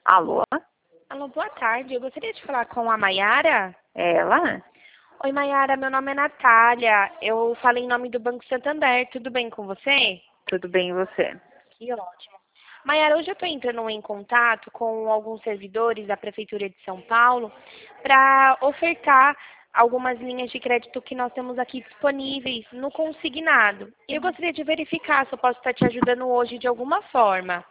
Alô? Alô, boa tarde. Eu gostaria de falar com a Maiara. Ela? Oi, Maiara, meu nome é Natália. Eu falei em nome do Banco Santander. Tudo bem com você? Tudo bem e você? Que ótimo. Maiara, hoje eu estou entrando em contato com alguns servidores da Prefeitura de São Paulo para ofertar algumas linhas de crédito que nós temos aqui disponíveis no consignado. Eu gostaria de verificar se eu posso estar te ajudando hoje de alguma forma.